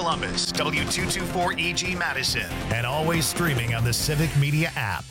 Columbus, W224EG Madison, and always streaming on the Civic Media app.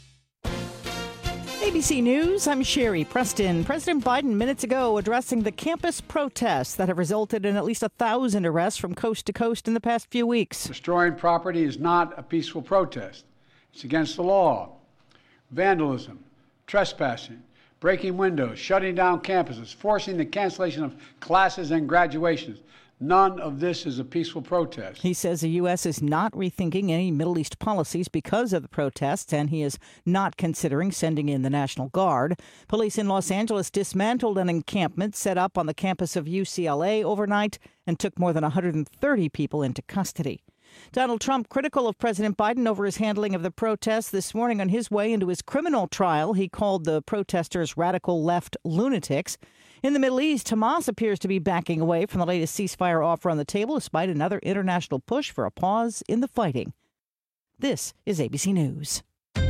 ABC News, I'm Sherry Preston. President Biden minutes ago addressing the campus protests that have resulted in at least 1,000 arrests from coast to coast in the past few weeks. Destroying property is not a peaceful protest. It's against the law. Vandalism, trespassing, breaking windows, shutting down campuses, forcing the cancellation of classes and graduations. None of this is a peaceful protest. He says the U.S. is not rethinking any Middle East policies because of the protests, and he is not considering sending in the National Guard. Police in Los Angeles dismantled an encampment set up on the campus of UCLA overnight and took more than 130 people into custody. Donald Trump critical of President Biden over his handling of the protests this morning on his way into his criminal trial. He called the protesters radical left lunatics. In the Middle East, Hamas appears to be backing away from the latest ceasefire offer on the table, despite another international push for a pause in the fighting. This is ABC News.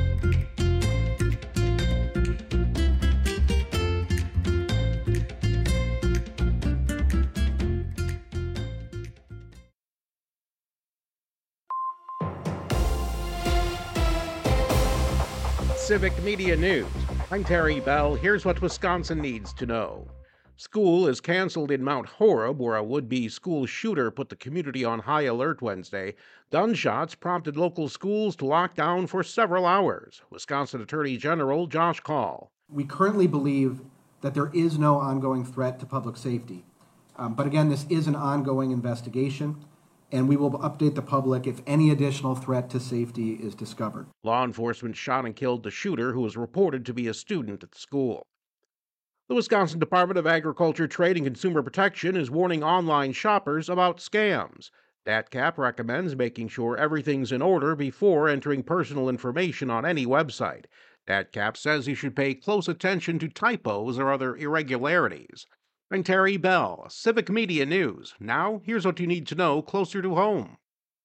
Civic Media News. I'm Terry Bell. Here's what Wisconsin needs to know. School is canceled in Mount Horeb, where a would-be school shooter put the community on high alert Wednesday. Gunshots prompted local schools to lock down for several hours. Wisconsin Attorney General Josh Kaul. We currently believe that there is no ongoing threat to public safety. But again, this is an ongoing investigation, and we will update the public if any additional threat to safety is discovered. Law enforcement shot and killed the shooter, who was reported to be a student at the school. The Wisconsin Department of Agriculture, Trade, and Consumer Protection is warning online shoppers about scams. DATCAP recommends making sure everything's in order before entering personal information on any website. DATCAP says you should pay close attention to typos or other irregularities. I'm Terry Bell, Civic Media News. Now, here's what you need to know closer to home.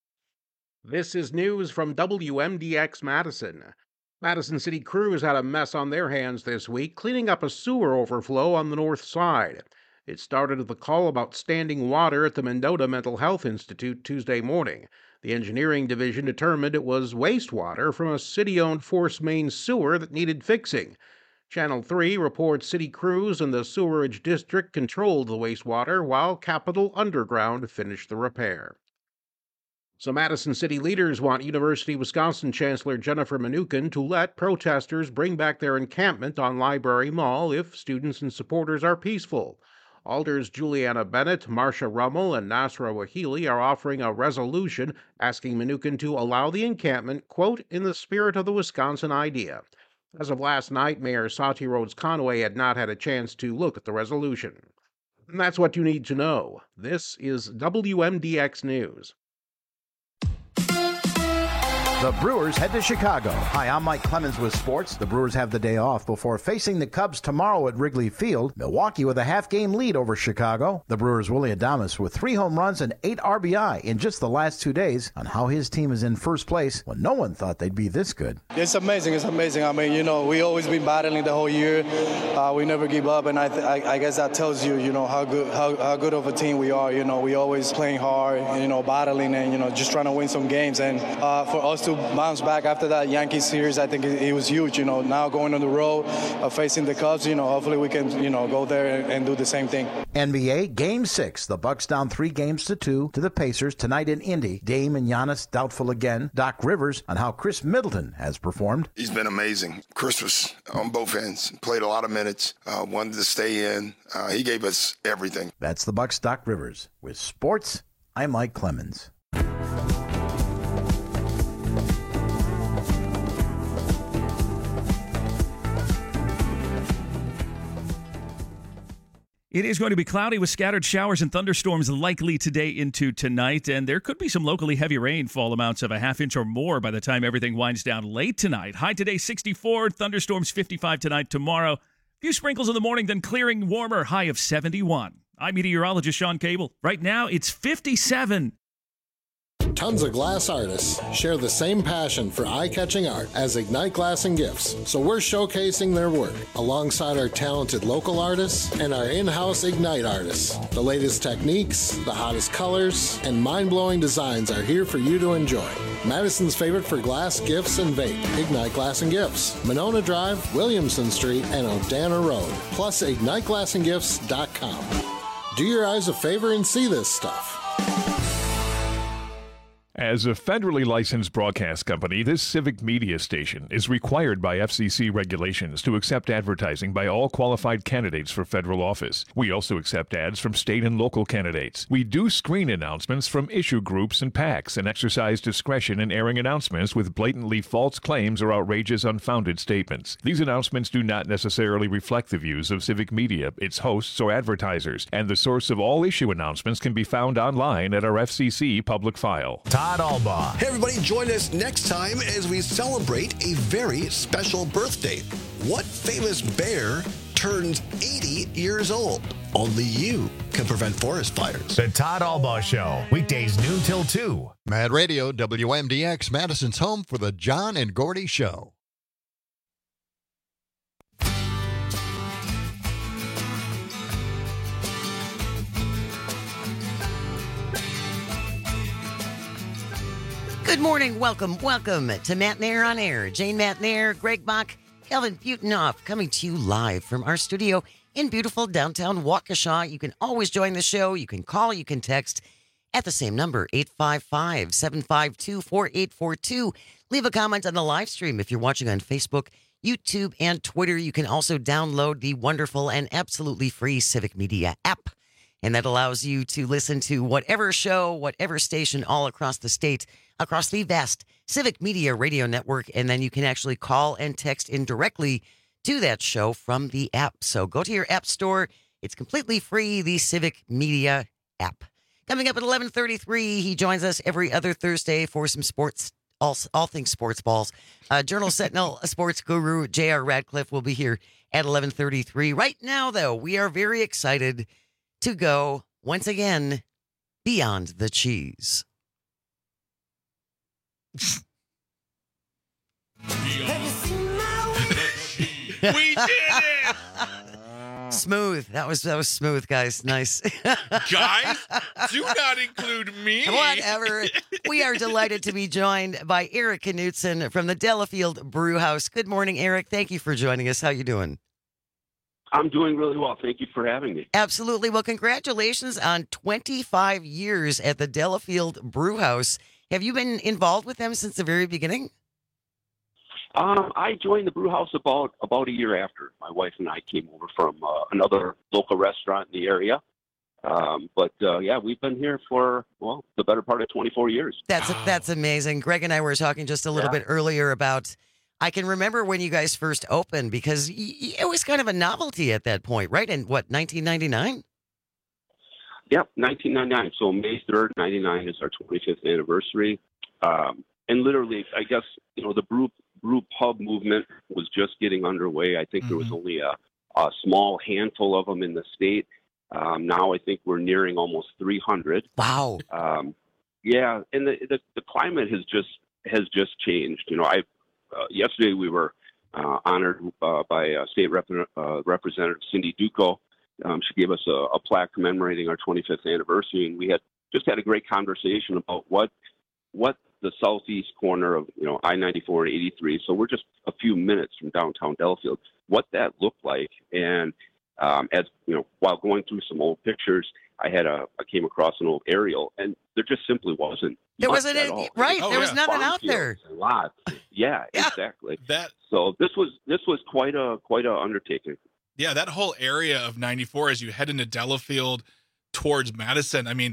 This is news from WMDX Madison. Madison City crews had a mess on their hands this week, cleaning up a sewer overflow on the north side. It started with the call about standing water at the Mendota Mental Health Institute Tuesday morning. The engineering division determined it was wastewater from a city-owned force main sewer that needed fixing. Channel 3 reports city crews and the sewerage district controlled the wastewater while Capitol Underground finished the repair. Some Madison City leaders want University of Wisconsin Chancellor Jennifer Mnookin to let protesters bring back their encampment on Library Mall if students and supporters are peaceful. Alders Juliana Bennett, Marcia Rummel, and Nasra Wahili are offering a resolution asking Mnookin to allow the encampment, quote, in the spirit of the Wisconsin idea. As of last night, Mayor Sati Rhodes Conway had not had a chance to look at the resolution. And that's what you need to know. This is WMDX News. The Brewers head to Chicago. Hi, I'm Mike Clemens with sports. The Brewers have the day off before facing the Cubs tomorrow at Wrigley Field. Milwaukee with a half-game lead over Chicago. The Brewers' Willy Adames with 3 home runs and 8 RBI in just the last 2 days on how his team is in first place when no one thought they'd be this good. It's amazing. It's amazing. I mean, we always been battling the whole year. We never give up, and I guess that tells you, how good of a team we are. We always playing hard, battling and, just trying to win some games. And for us to bounce back after that Yankees series, I think it was huge. Now going on the road, facing the Cubs, hopefully we can, go there and do the same thing. NBA Game 6. The Bucks down 3-2 to the Pacers tonight in Indy. Dame and Giannis doubtful again. Doc Rivers on how Chris Middleton has performed. He's been amazing. Chris was on both ends. Played a lot of minutes. Wanted to stay in. He gave us everything. That's the Bucks' Doc Rivers. With sports, I'm Mike Clemens. It is going to be cloudy with scattered showers and thunderstorms likely today into tonight, and there could be some locally heavy rainfall amounts of a half inch or more by the time everything winds down late tonight. High today 64, thunderstorms 55 tonight, tomorrow. A few sprinkles in the morning, then clearing warmer, high of 71. I'm meteorologist Sean Cable. Right now, it's 57. Tons of glass artists share the same passion for eye-catching art as Ignite Glass and Gifts, so we're showcasing their work alongside our talented local artists and our in-house Ignite artists. The latest techniques, the hottest colors, and mind-blowing designs are here for you to enjoy. Madison's favorite for glass, gifts, and vape, Ignite Glass and Gifts. Monona Drive, Williamson Street, and Odana Road. Plus, IgniteGlassandGifts.com. Do your eyes a favor and see this stuff. As a federally licensed broadcast company, this civic media station is required by FCC regulations to accept advertising by all qualified candidates for federal office. We also accept ads from state and local candidates. We do screen announcements from issue groups and PACs and exercise discretion in airing announcements with blatantly false claims or outrageous, unfounded statements. These announcements do not necessarily reflect the views of civic media, its hosts, or advertisers, and the source of all issue announcements can be found online at our FCC public file. Todd Albaugh. Hey, everybody, join us next time as we celebrate a very special birthday. What famous bear turns 80 years old? Only you can prevent forest fires. The Todd Albaugh Show, weekdays noon till 2. Mad Radio, WMDX, Madison's home for the John and Gordy Show. Good morning. Welcome to Matt Nair on Air. Jane Matt Nair, Greg Bach, Kelvin Butenoff coming to you live from our studio in beautiful downtown Waukesha. You can always join the show. You can call, you can text at the same number, 855-752-4842. Leave a comment on the live stream if you're watching on Facebook, YouTube, and Twitter. You can also download the wonderful and absolutely free Civic Media app. And that allows you to listen to whatever show, whatever station all across the state, across the vast Civic Media Radio Network. And then you can actually call and text in directly to that show from the app. So go to your app store. It's completely free, the Civic Media app. Coming up at 11:33, he joins us every other Thursday for some sports, all things sports balls. Journal Sentinel sports guru J.R. Radcliffe will be here at 11:33. Right now, though, we are very excited to go, once again, beyond the cheese. We did it! Smooth. That was smooth, guys. Nice. Guys, do not include me. Whatever. We are delighted to be joined by Eric Knutson from the Delafield Brew House. Good morning, Eric. Thank you for joining us. How you doing? I'm doing really well. Thank you for having me. Absolutely. Well, congratulations on 25 years at the Delafield Brew House. Have you been involved with them since the very beginning? I joined the brew house about a year after. My wife and I came over from another local restaurant in the area. Yeah, we've been here for, well, the better part of 24 years. That's amazing. Greg and I were talking just a little bit earlier about, I can remember when you guys first opened because it was kind of a novelty at that point, right? In what, 1999? Yep, 1999. So May 3rd, 99 is our 25th anniversary. And literally, I guess, the brew pub movement was just getting underway. I think there was only a small handful of them in the state. Now I think we're nearing almost 300. Wow. Yeah, and the climate has just changed. Yesterday we were honored by State Representative Cindy Duco. She gave us a plaque commemorating our 25th anniversary, and we had a great conversation about what the southeast corner of I-94 and 83. So we're just a few minutes from downtown Delafield. What that looked like, and as while going through some old pictures, I came across an old aerial, and there just simply wasn't. There wasn't any, right? There was nothing out there. Lots. Yeah, exactly. So this was quite a undertaking. Yeah, that whole area of 94 as you head into Delafield towards Madison. I mean,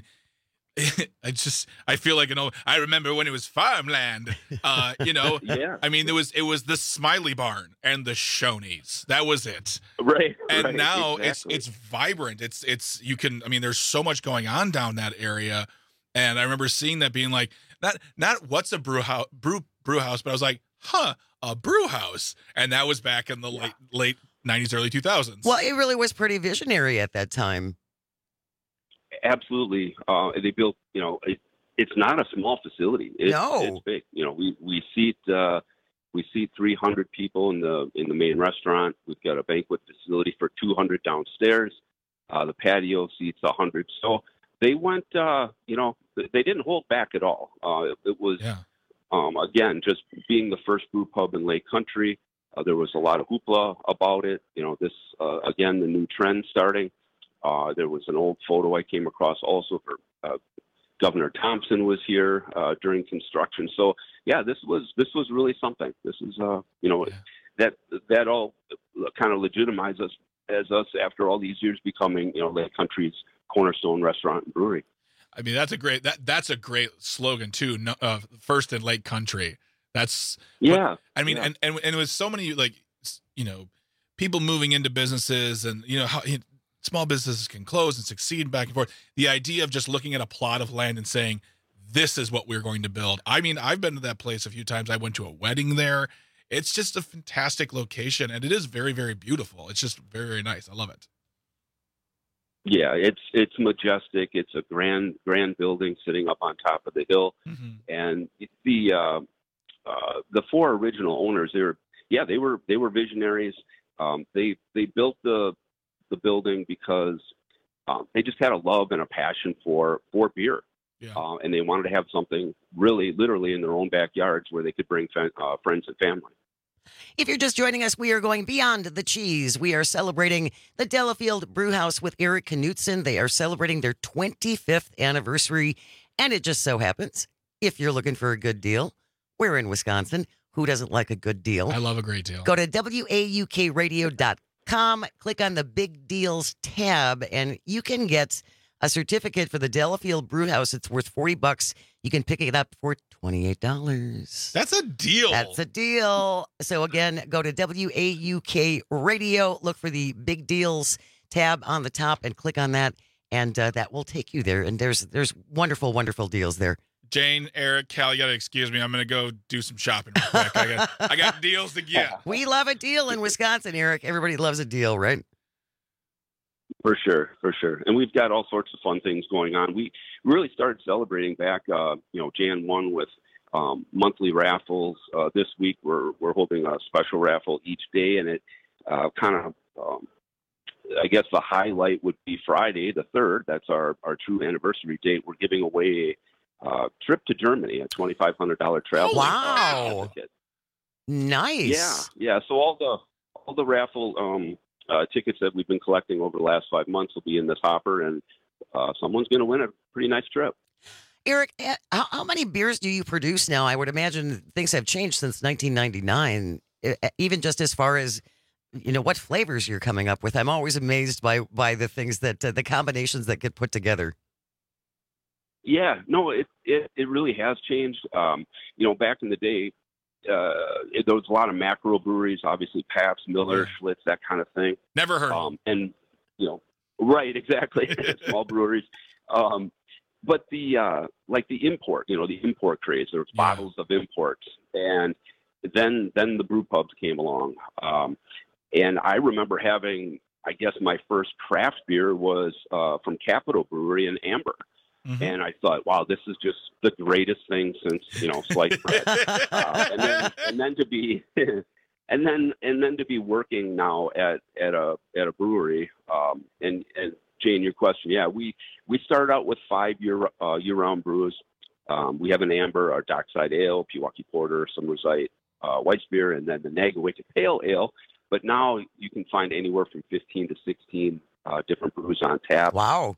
I feel like I remember when it was farmland. Yeah. I mean, it was the Smiley Barn and the Shoney's. That was it. Right. And now exactly. it's vibrant. It's you can. I mean, there's so much going on down that area, and I remember seeing that being like not what's a brew house, but I was like, a brew house, and that was back in the late 90s, early 2000s. Well, it really was pretty visionary at that time. Absolutely. They built, it it's not a small facility. It's big. You know, we seat 300 people in the main restaurant. We've got a banquet facility for 200 downstairs. The patio seats 100. So they went, they didn't hold back at all. It was, again, just being the first brew pub in Lake Country. There was a lot of hoopla about it. You know, this, again, the new trend starting. There was an old photo I came across also for Governor Thompson was here during construction. So, yeah, this was really something. This is, that all kind of legitimizes us as us after all these years becoming, Lake Country's cornerstone restaurant and brewery. I mean, that's a great slogan too. First in Lake Country. That's and it was so many people moving into businesses and how small businesses can close and succeed back and forth. The idea of just looking at a plot of land and saying, this is what we're going to build. I mean, I've been to that place a few times. I went to a wedding there. It's just a fantastic location, and it is very, very beautiful. It's just very, very nice. I love it. Yeah, it's majestic. It's a grand building sitting up on top of the hill, and the 4 original owners, they were visionaries. They built the building because they just had a love and a passion for beer, and they wanted to have something really, literally in their own backyards where they could bring friends and family. If you're just joining us, we are going beyond the cheese. We are celebrating the Delafield Brewhouse with Eric Knutson. They are celebrating their 25th anniversary, and it just so happens, if you're looking for a good deal, we're in Wisconsin. Who doesn't like a good deal? I love a great deal. Go to WAUKradio.com, click on the Big Deals tab, and you can get a certificate for the Delafield Brewhouse. It's worth $40. You can pick it up for $28. That's a deal. That's a deal. So again, go to WAUK Radio, look for the Big Deals tab on the top, and click on that, and that will take you there. And there's wonderful, wonderful deals there. Jane, Eric, Cal, you got to excuse me. I'm going to go do some shopping real quick. I got deals to get. We love a deal in Wisconsin, Eric. Everybody loves a deal, right? For sure. And we've got all sorts of fun things going on. We really started celebrating back, Jan 1 with monthly raffles. This week we're holding a special raffle each day, and it I guess the highlight would be Friday the 3rd. That's our true anniversary date. We're giving away a trip to Germany, a $2,500 travel. Wow. Nice. Yeah. So all the raffle tickets that we've been collecting over the last 5 months will be in this hopper, and someone's going to win a pretty nice trip. Eric, how many beers do you produce now? I would imagine things have changed since 1999, even just as far as, what flavors you're coming up with. I'm always amazed by the things that, the combinations that get put together. Yeah, no, it really has changed. Back in the day, there was a lot of macro breweries, obviously Pabst, Miller, Schlitz, that kind of thing. Never heard of them. And, right, exactly, small breweries. But the import, the import craze, there was bottles of imports. And then the brew pubs came along. And I remember having, I guess my first craft beer was from Capital Brewery in Amber. Mm-hmm. And I thought, wow, this is just the greatest thing since, sliced bread. and then to be working now at a brewery. And Jane, your question, we started out with 5 year-round brews. We have an amber, our Dockside Ale, Pewaukee Porter, some Rosite, Weiss beer, and then the Nagawicket Pale Ale. But now you can find anywhere from 15 to 16 different brews on tap. Wow.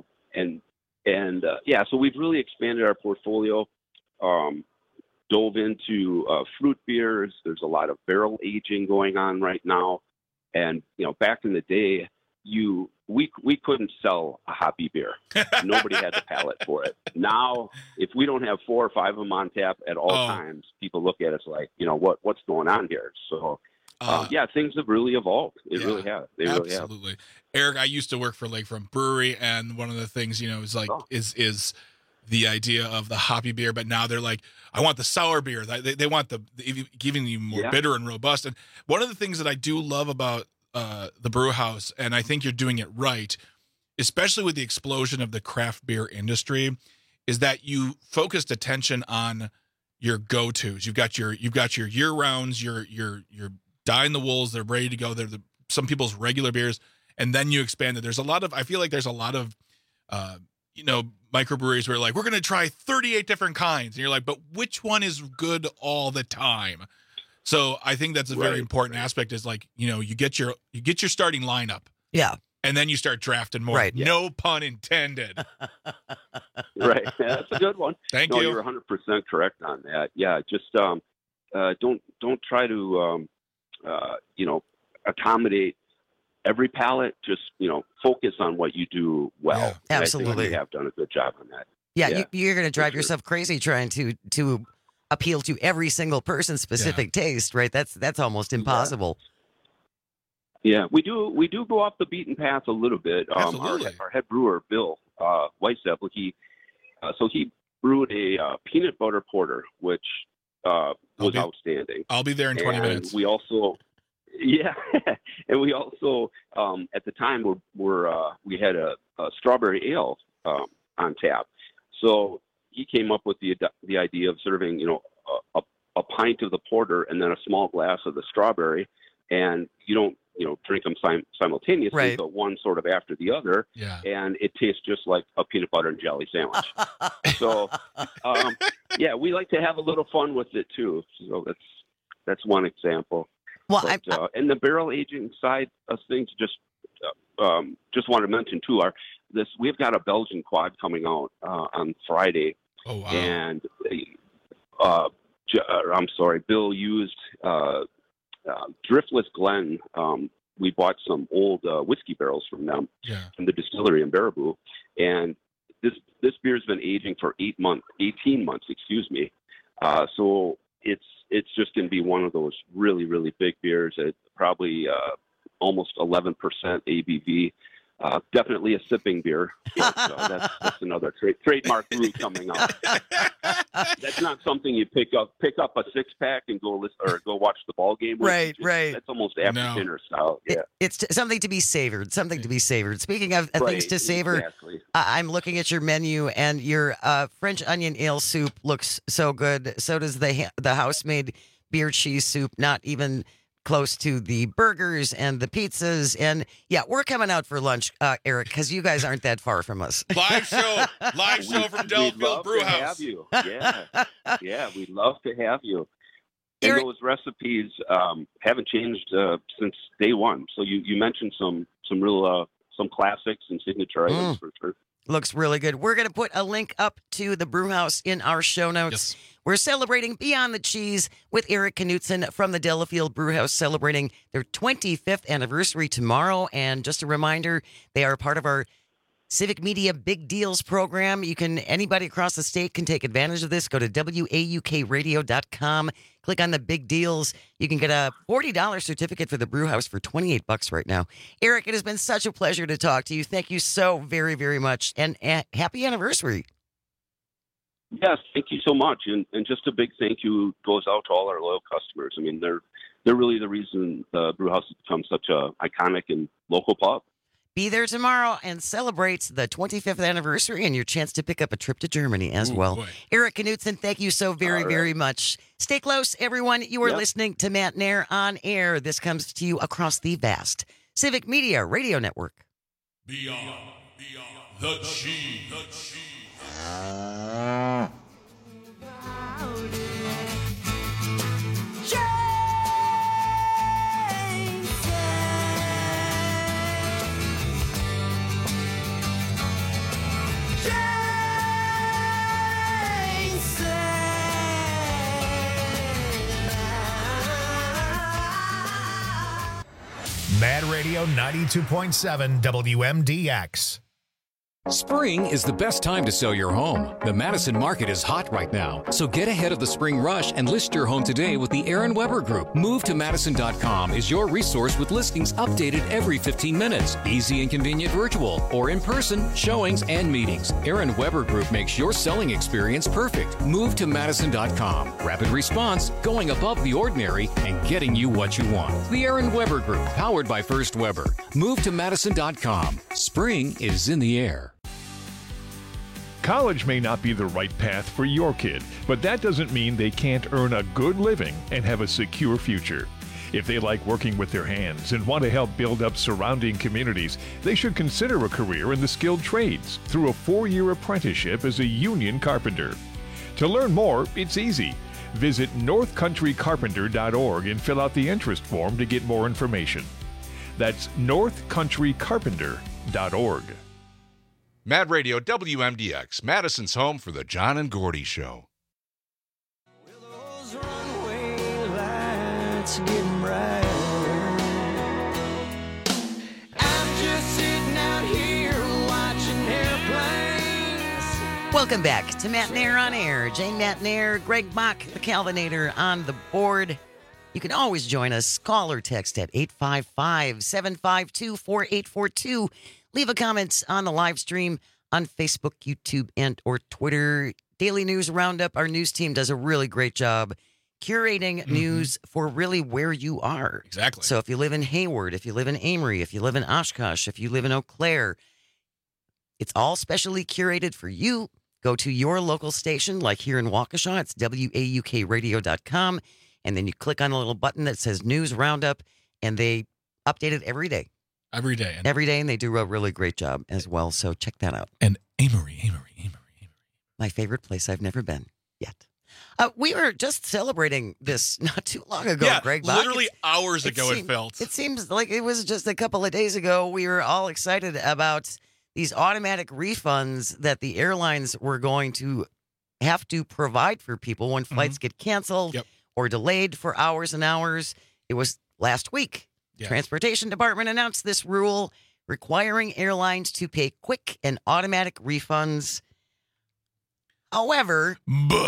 So we've really expanded our portfolio, dove into fruit beers. There's a lot of barrel aging going on right now. And, back in the day, we couldn't sell a hoppy beer. Nobody had the palate for it. Now, if we don't have 4 or 5 of them on tap at all times, people look at us like, what's going on here? So, things have really evolved. They really have. Absolutely. Eric, I used to work for Lakefront Brewery, and one of the things, is the idea of the hoppy beer, but now they're like, I want the sour beer. They want the giving you more bitter and robust. And one of the things that I do love about the brew house, and I think you're doing it right, especially with the explosion of the craft beer industry, is that you focused attention on your go-tos. You've got your year rounds, your Die in the Wools, they're ready to go. They're some people's regular beers, and then you expanded. I feel like there's a lot of microbreweries where like, we're going to try 38 different kinds. And you're like, but which one is good all the time? So I think that's a very important aspect is like, you get your starting lineup. Yeah. And then you start drafting more. Right. No pun intended. Right. Yeah, that's a good one. Thank you. You're 100% correct on that. Yeah. Just don't try to, accommodate every palate. Just, focus on what you do well. Yeah, absolutely. I think we have done a good job on that. Yeah. You're going to drive yourself crazy trying to appeal to every single person's specific taste, right? That's almost impossible. Yeah, we do go off the beaten path a little bit. Our head brewer, Bill Weissepple, he brewed a peanut butter porter, which was outstanding. I'll be there in 20 minutes. We also, and we also at the time we had a strawberry ale on tap. So he came up with the idea of serving a pint of the porter and then a small glass of the strawberry, and you don't drink them simultaneously, but one sort of after the other, and it tastes just like a peanut butter and jelly sandwich. So, we like to have a little fun with it too. So that's one example. Well, and the barrel aging side of things, just want to mention too, we've got a Belgian quad coming out on Friday. Oh wow! And Bill used Driftless Glen. We bought some old whiskey barrels from them, from the distillery in Baraboo, and this beer's been aging for 18 months, so it's just going to be one of those really, really big beers at probably almost 11% ABV. Definitely a sipping beer. But, that's another trademark brew coming up. That's not something you pick up a 6-pack and go watch the ball game with. Right. That's almost after dinner style. Yeah, it's something to be savored. Speaking of things to savor, exactly. I'm looking at your menu, and your French onion ale soup looks so good. So does the house-made beer cheese soup. Not even close to the burgers and the pizzas. And we're coming out for lunch, Eric, because you guys aren't that far from us. Live show from Delafield Brew House. We'd love to have you. And those recipes haven't changed since day one. So you mentioned some real some classics and signature items for sure. Looks really good. We're going to put a link up to the brew house in our show notes. Yes. We're celebrating Beyond the Cheese with Eric Knutson from the Delafield Brew House, celebrating their 25th anniversary tomorrow. And just a reminder, they are part of our Civic Media Big Deals program. Anybody across the state can take advantage of this. Go to WAUKradio.com. Click on the Big Deals. You can get a $40 certificate for the brew house for $28 right now. Eric, it has been such a pleasure to talk to you. Thank you so very, very much. And happy anniversary. Yes, thank you so much. And just a big thank you goes out to all our loyal customers. I mean, they're really the reason the brew house has become such a iconic and local pub. Be there tomorrow and celebrate the 25th anniversary and your chance to pick up a trip to Germany as well. Boy. Eric Knutson, thank you so very, very much. Stay close, everyone. You are listening to Matt Nair on Air. This comes to you across the vast Civic Media Radio Network. Beyond the Cheese. Mad Radio 92.7 WMDX. Spring is the best time to sell your home. The Madison market is hot right now, so get ahead of the spring rush and list your home today with the Aaron Weber Group. MoveToMadison.com is your resource with listings updated every 15 minutes. Easy and convenient virtual or in-person showings and meetings. Aaron Weber Group makes your selling experience perfect. MoveToMadison.com. Rapid response, going above the ordinary, and getting you what you want. The Aaron Weber Group, powered by First Weber. MoveToMadison.com. Spring is in the air. College may not be the right path for your kid, but that doesn't mean they can't earn a good living and have a secure future. If they like working with their hands and want to help build up surrounding communities, they should consider a career in the skilled trades through a 4-year apprenticeship as a union carpenter. To learn more, it's easy. Visit northcountrycarpenter.org and fill out the interest form to get more information. That's northcountrycarpenter.org. Mad Radio WMDX, Madison's home for the John and Gordy Show. Getting brighter. I'm just sitting out here watching airplanes. Welcome back to Matt Nair on Air. Jane Matt Nair, Greg Bach, the Calvinator on the board. You can always join us. Call or text at 855-752-4842. Leave a comment on the live stream on Facebook, YouTube, and or Twitter. Daily News Roundup. Our news team does a really great job curating news for really where you are. Exactly. So if you live in Hayward, if you live in Amory, if you live in Oshkosh, if you live in Eau Claire, it's all specially curated for you. Go to your local station, like here in Waukesha, it's WAUKradio.com, and then you click on a little button that says News Roundup, and they update it every day. Every day. Every day, and they do a really great job as well, so check that out. And Amory. My favorite place I've never been yet. We were just celebrating this not too long ago, Greg. Literally hours ago it felt. It seems like it was just a couple of days ago. We were all excited about these automatic refunds that the airlines were going to have to provide for people when flights get canceled or delayed for hours and hours. It was last week. The Transportation Department announced this rule requiring airlines to pay quick and automatic refunds. However,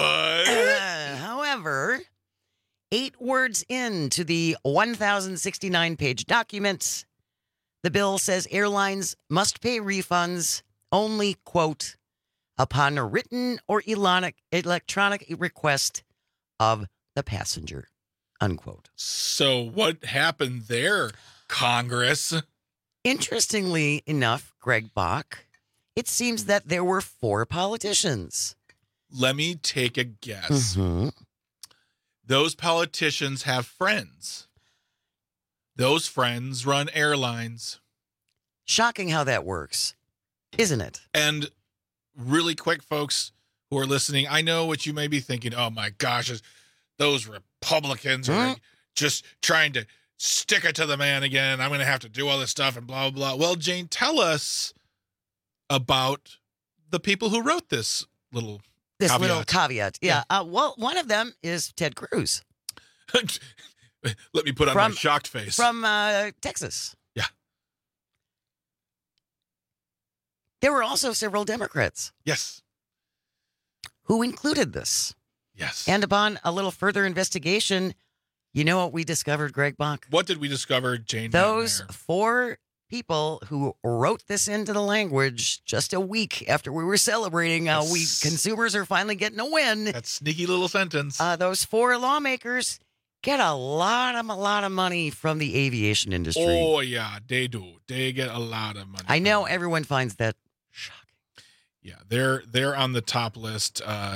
8 words into the 1,069-page document, the bill says airlines must pay refunds only, quote, upon a written or electronic request of the passenger, unquote. So what happened there, Congress? Interestingly enough, Greg Bach, it seems that there were 4 politicians. Let me take a guess. Those politicians have friends. Those friends run airlines. Shocking how that works, isn't it? And really quick, folks who are listening, I know what you may be thinking. Oh, my gosh, those Republicans are just trying to stick it to the man again. I'm going to have to do all this stuff and blah, blah, blah. Well, Jane, tell us about the people who wrote this little caveat. Yeah. Well, one of them is Ted Cruz. Let me put on my shocked face. From Texas. Yeah. There were also several Democrats. Yes. Who included this. Yes. And upon a little further investigation, you know what we discovered, Greg Bach? What did we discover, Jane? Those 4 people who wrote this into the language just a week after we were celebrating we consumers are finally getting a win. That sneaky little sentence. Those 4 lawmakers get a lot of money from the aviation industry. Oh, yeah, they do. They get a lot of money. I know everyone finds that shocking. Yeah, they're on the top list.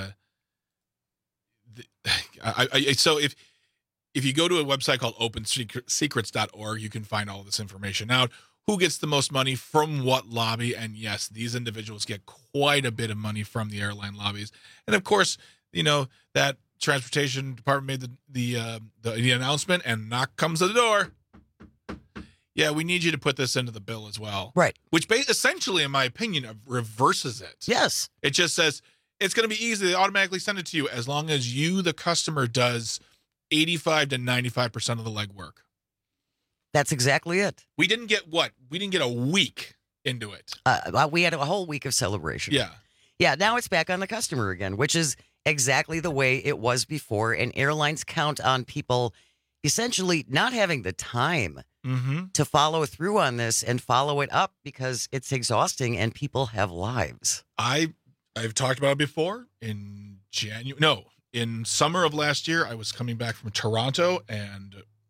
So if you go to a website called opensecrets.org, you can find all this information out. Who gets the most money from what lobby? And yes, these individuals get quite a bit of money from the airline lobbies. And of course, you know, that Transportation Department made the announcement, and knock comes to the door. Yeah, we need you to put this into the bill as well. Right. Which essentially, in my opinion, reverses it. Yes. It just says it's going to be easy. They automatically send it to you as long as you, the customer, does 85 to 95% of the legwork. That's exactly it. We didn't get what? We didn't get a week into it. We had a whole week of celebration. Yeah. Yeah, now it's back on the customer again, which is exactly the way it was before. And airlines count on people essentially not having the time to follow through on this and follow it up because it's exhausting and people have lives. I've talked about it before. In summer of last year, I was coming back from Toronto, and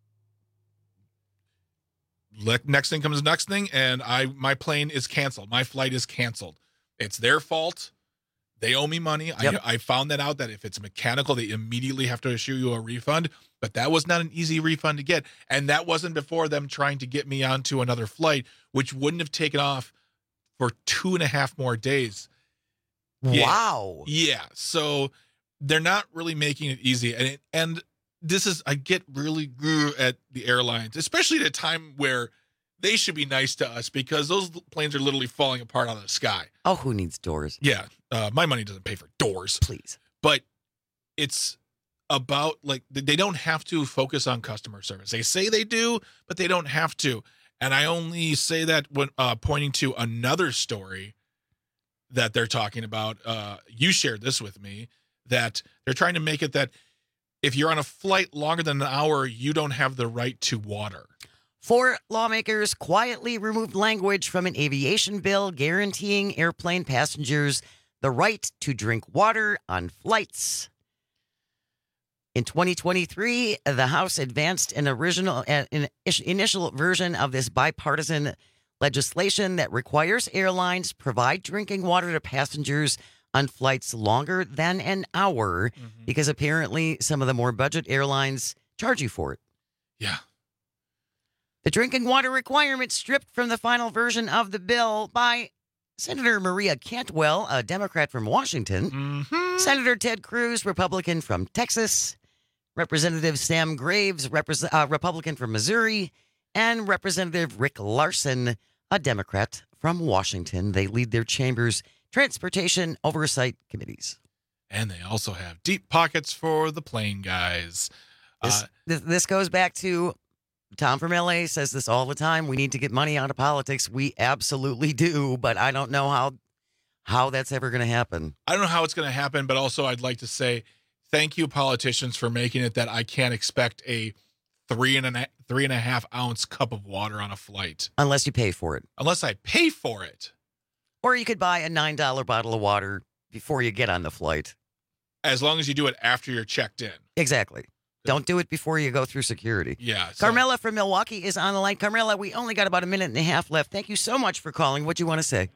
next thing comes the next thing, and my plane is canceled. My flight is canceled. It's their fault. They owe me money. Yep. I found that out, that if it's mechanical, they immediately have to issue you a refund. But that was not an easy refund to get. And that wasn't before them trying to get me onto another flight, which wouldn't have taken off for 2.5 more days. Wow. Yeah. So they're not really making it easy. And this is, I get really at the airlines, especially at a time where they should be nice to us, because those planes are literally falling apart out of the sky. Oh, who needs doors? Yeah. My money doesn't pay for doors. Please. But it's about, like, they don't have to focus on customer service. They say they do, but they don't have to. And I only say that when pointing to another story that they're talking about. You shared this with me, that they're trying to make it that if you're on a flight longer than an hour, you don't have the right to water. 4 lawmakers quietly removed language from an aviation bill guaranteeing airplane passengers the right to drink water on flights. In 2023, the House advanced an initial version of this bipartisan legislation that requires airlines provide drinking water to passengers on flights longer than an hour, because apparently some of the more budget airlines charge you for it. Yeah. The drinking water requirement stripped from the final version of the bill by Senator Maria Cantwell, a Democrat from Washington, Senator Ted Cruz, Republican from Texas, Representative Sam Graves, Republican from Missouri, and Representative Rick Larson, a Democrat from Washington. They lead their chamber's transportation oversight committees. And they also have deep pockets for the plane guys. This goes back to Tom from LA says this all the time. We need to get money out of politics. We absolutely do, but I don't know how that's ever going to happen. I don't know how it's going to happen, but also I'd like to say thank you, politicians, for making it that I can't expect a 3.5 ounce cup of water on a flight. Unless you pay for it. Unless I pay for it. Or you could buy a $9 bottle of water before you get on the flight. As long as you do it after you're checked in. Exactly. Don't do it before you go through security. Yeah. Carmela from Milwaukee is on the line. Carmela, we only got about a minute and a half left. Thank you so much for calling. What do you want to say?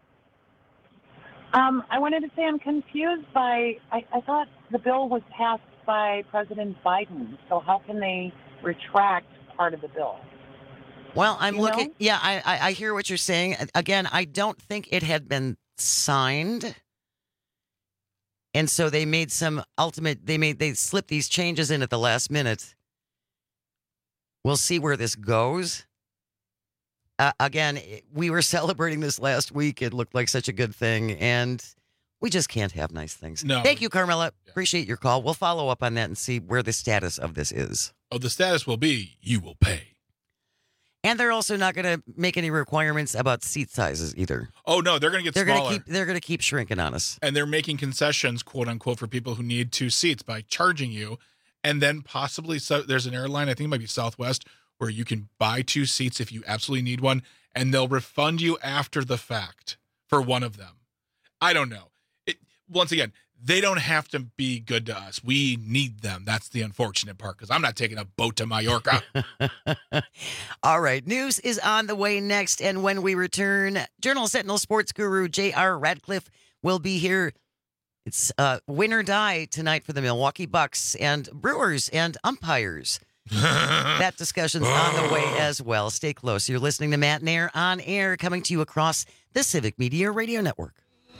I wanted to say I'm confused by, I thought the bill was passed by President Biden. So how can they retract part of the bill? Well, I'm looking. Yeah, I hear what you're saying. Again, I don't think it had been signed. And so they made they slipped these changes in at the last minute. We'll see where this goes. Again, we were celebrating this last week. It looked like such a good thing, and we just can't have nice things. No. Thank you, Carmela. Yeah. Appreciate your call. We'll follow up on that and see where the status of this is. Oh, the status will be you will pay. And they're also not going to make any requirements about seat sizes either. Oh no, they're going to get smaller. They're going to keep shrinking on us. And they're making concessions, quote unquote, for people who need 2 seats by charging you. And then possibly there's an airline, I think it might be Southwest, where you can buy 2 seats if you absolutely need one, and they'll refund you after the fact for one of them. I don't know. Once again, they don't have to be good to us. We need them. That's the unfortunate part, because I'm not taking a boat to Mallorca. All right. News is on the way next. And when we return, Journal Sentinel sports guru J.R. Radcliffe will be here. It's win or die tonight for the Milwaukee Bucks and Brewers and umpires. That discussion's on the way as well. Stay close. You're listening to Matt Nair on air, coming to you across the Civic Media Radio Network.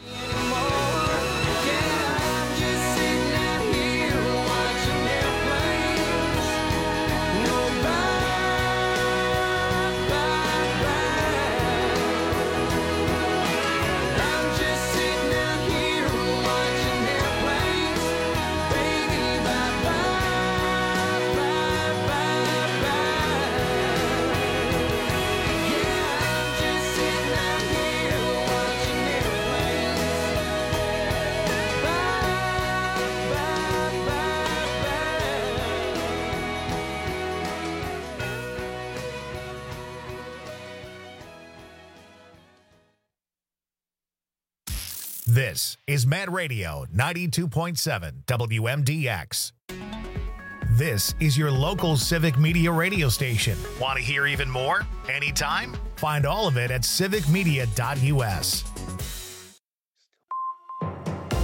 This is Mad Radio 92.7 WMDX. This is your local Civic Media radio station. Want to hear even more? Anytime? Find all of it at civicmedia.us.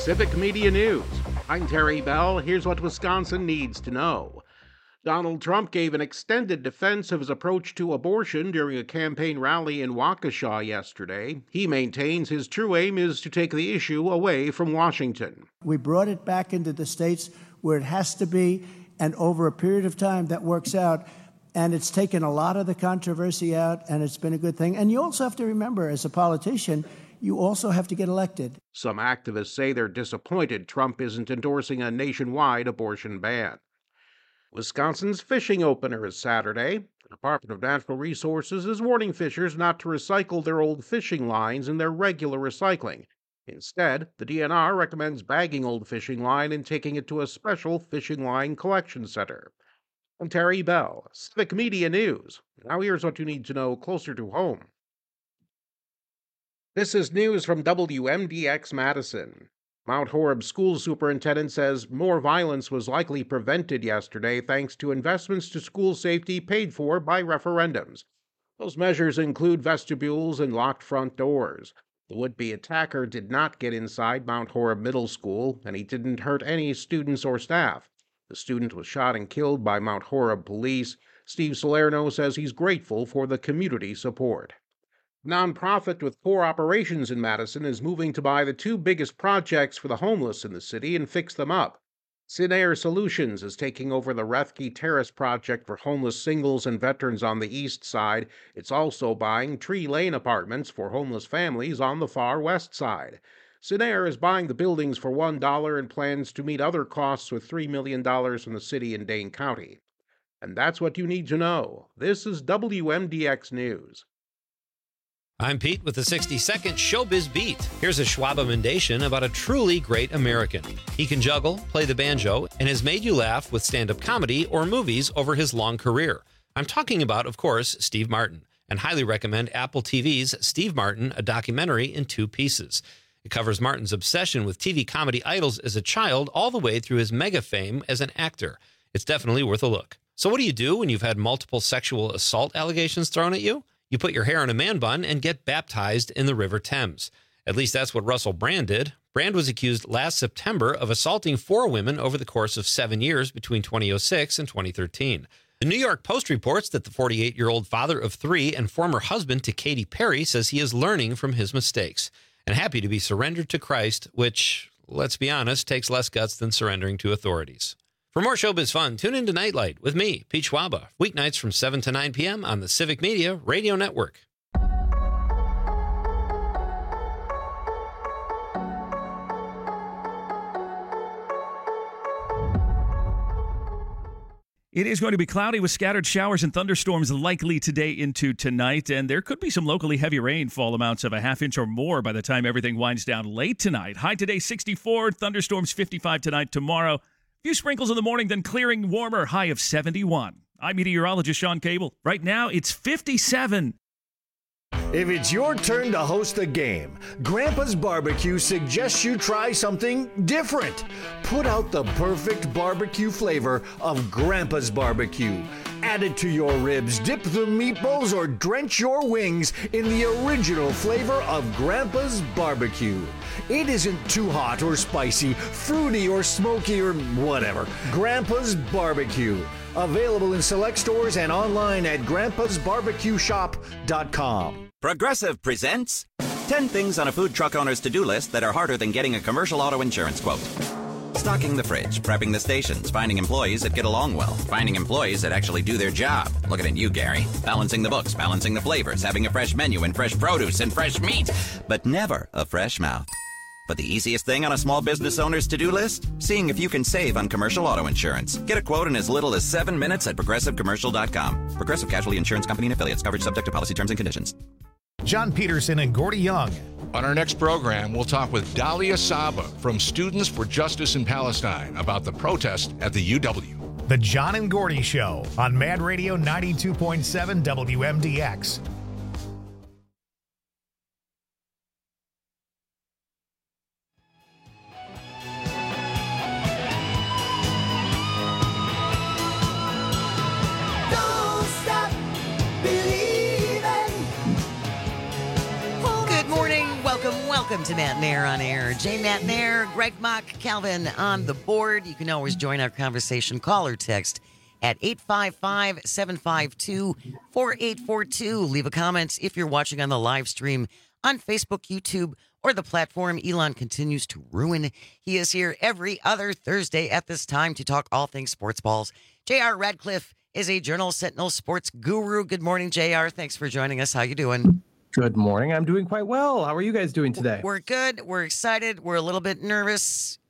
Civic Media News. I'm Terry Bell. Here's what Wisconsin needs to know. Donald Trump gave an extended defense of his approach to abortion during a campaign rally in Waukesha yesterday. He maintains his true aim is to take the issue away from Washington. We brought it back into the states where it has to be, and over a period of time that works out. And it's taken a lot of the controversy out, and it's been a good thing. And you also have to remember, as a politician, you also have to get elected. Some activists say they're disappointed Trump isn't endorsing a nationwide abortion ban. Wisconsin's fishing opener is Saturday. The Department of Natural Resources is warning fishers not to recycle their old fishing lines in their regular recycling. Instead, the DNR recommends bagging old fishing line and taking it to a special fishing line collection center. I'm Terry Bell, Civic Media News. Now here's what you need to know closer to home. This is news from WMDX Madison. Mount Horeb School Superintendent says more violence was likely prevented yesterday thanks to investments to school safety paid for by referendums. Those measures include vestibules and locked front doors. The would-be attacker did not get inside Mount Horeb Middle School, and he didn't hurt any students or staff. The student was shot and killed by Mount Horeb police. Steve Salerno says he's grateful for the community support. Nonprofit with 4 operations in Madison is moving to buy the 2 biggest projects for the homeless in the city and fix them up. Sinair Solutions is taking over the Rethke Terrace project for homeless singles and veterans on the east side. It's also buying Tree Lane apartments for homeless families on the far west side. Sinair is buying the buildings for $1 and plans to meet other costs with $3 million from the city and Dane County. And that's what you need to know. This is WMDX News. I'm Pete with the 60-second Showbiz Beat. Here's a Schwab emendation about a truly great American. He can juggle, play the banjo, and has made you laugh with stand-up comedy or movies over his long career. I'm talking about, of course, Steve Martin, and highly recommend Apple TV's Steve Martin, a documentary in 2 pieces. It covers Martin's obsession with TV comedy idols as a child all the way through his mega fame as an actor. It's definitely worth a look. So what do you do when you've had multiple sexual assault allegations thrown at you? You put your hair in a man bun and get baptized in the River Thames. At least that's what Russell Brand did. Brand was accused last September of assaulting 4 women over the course of 7 years between 2006 and 2013. The New York Post reports that the 48-year-old father of 3 and former husband to Katy Perry says he is learning from his mistakes and happy to be surrendered to Christ, which, let's be honest, takes less guts than surrendering to authorities. For more showbiz fun, tune into Nightlight with me, Pete Schwaba, weeknights from 7 to 9 p.m. on the Civic Media Radio Network. It is going to be cloudy with scattered showers and thunderstorms likely today into tonight, and there could be some locally heavy rainfall amounts of a half inch or more by the time everything winds down late tonight. High today 64, thunderstorms 55 tonight, tomorrow. Few sprinkles in the morning, then clearing warmer, high of 71. I'm meteorologist Sean Cable. Right now, it's 57. If it's your turn to host a game, Grandpa's Barbecue suggests you try something different. Put out the perfect barbecue flavor of Grandpa's Barbecue. Add it to your ribs, dip the meatballs, or drench your wings in the original flavor of Grandpa's Barbecue. It isn't too hot or spicy, fruity or smoky or whatever. Grandpa's Barbecue. Available in select stores and online at grandpasbarbecueshop.com. Progressive presents 10 things on a food truck owner's to-do list that are harder than getting a commercial auto insurance quote. Stocking the fridge, prepping the stations, finding employees that get along well, finding employees that actually do their job. Looking at you, Gary. Balancing the books, balancing the flavors, having a fresh menu and fresh produce and fresh meat, but never a fresh mouth. But the easiest thing on a small business owner's to-do list? Seeing if you can save on commercial auto insurance. Get a quote in as little as 7 minutes at progressivecommercial.com. Progressive Casualty Insurance Company and Affiliates. Coverage subject to policy terms and conditions. John Peterson and Gordy Young. On our next program, we'll talk with Dalia Saba from Students for Justice in Palestine about the protest at the UW. The John and Gordy Show on Mad Radio 92.7 WMDX. Welcome to Matt Nair on Air. Jay Matt Nair, Greg Mock, Calvin on the board. You can always join our conversation. Call or text at 855-752-4842. Leave a comment if you're watching on the live stream on Facebook, YouTube, or the platform Elon continues to ruin. He is here every other Thursday at this time to talk all things sports balls. J.R. Radcliffe is a Journal Sentinel sports guru. Good morning, J.R. Thanks for joining us. How you doing? Good morning. I'm doing quite well. How are you guys doing today? We're good. We're excited. We're a little bit nervous.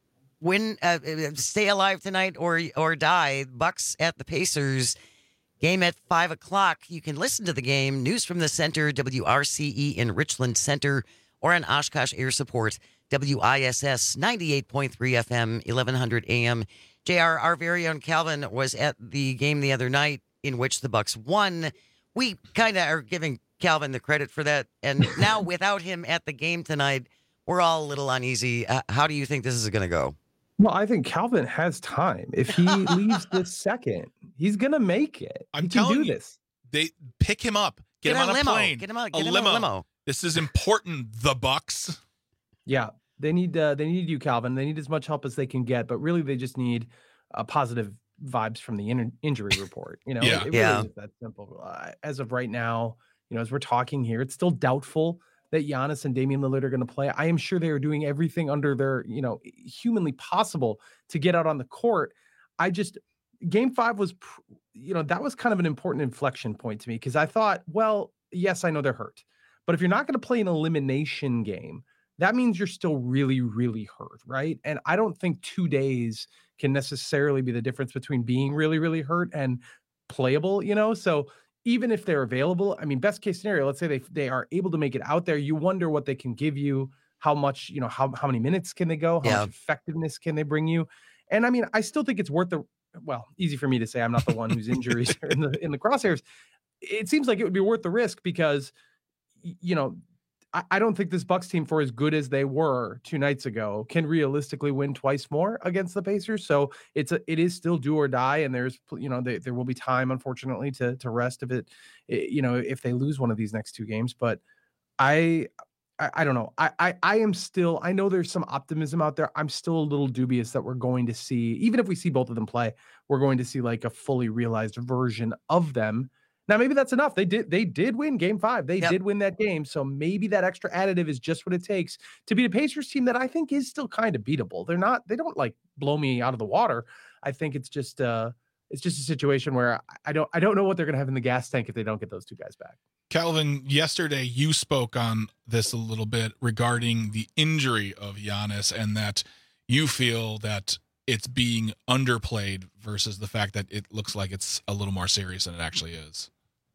Stay alive tonight or die. Bucks at the Pacers. Game at 5 o'clock. You can listen to the game. News from the Center, WRCE in Richland Center, or on Oshkosh Air Support, WISS 98.3 FM, 1100 AM. JR, our very own Calvin, was at the game the other night in which the Bucks won. We kind of are giving Calvin the credit for that. And now without him at the game tonight, we're all a little uneasy. How do you think this is going to go? Well, I think Calvin has time. If he leaves this second, he's going to make it. I'm telling you, they pick him up. Get him on a plane. Get him a limo. This is important, the Bucks. Yeah, they need you, Calvin. They need as much help as they can get, but really they just need positive vibes from the injury report. You know, it really is that simple. As of right now, you know, as we're talking here, it's still doubtful that Giannis and Damian Lillard are going to play. I am sure they are doing everything under their, you know, humanly possible to get out on the court. Game 5 was, you know, that was kind of an important inflection point to me because I thought, well, yes, I know they're hurt. But if you're not going to play an elimination game, that means you're still really, really hurt, right? And I don't think 2 days can necessarily be the difference between being really, really hurt and playable, you know? So even if they're available, I mean, best case scenario, let's say they are able to make it out there, you wonder what they can give you, how much, you know, how many minutes can they go, how much effectiveness can they bring you? And I mean, I still think it's worth easy for me to say, I'm not the one whose injuries are in the crosshairs. It seems like it would be worth the risk because, you know, I don't think this Bucks team, for as good as they were 2 nights ago, can realistically win twice more against the Pacers. So it is still do or die, and there's, you know, there will be time, unfortunately, to rest of it, you know, if they lose one of these next 2 games. But I don't know. I am still, I know there's some optimism out there. I'm still a little dubious that we're going to see, even if we see both of them play, we're going to see like a fully realized version of them. Now, maybe that's enough. They did win Game 5. They did win that game. So maybe that extra additive is just what it takes to beat a Pacers team that I think is still kind of beatable. They don't like blow me out of the water. I think it's just a situation where I don't know what they're going to have in the gas tank if they don't get those 2 guys back. Calvin, yesterday you spoke on this a little bit regarding the injury of Giannis and that you feel that it's being underplayed versus the fact that it looks like it's a little more serious than it actually is.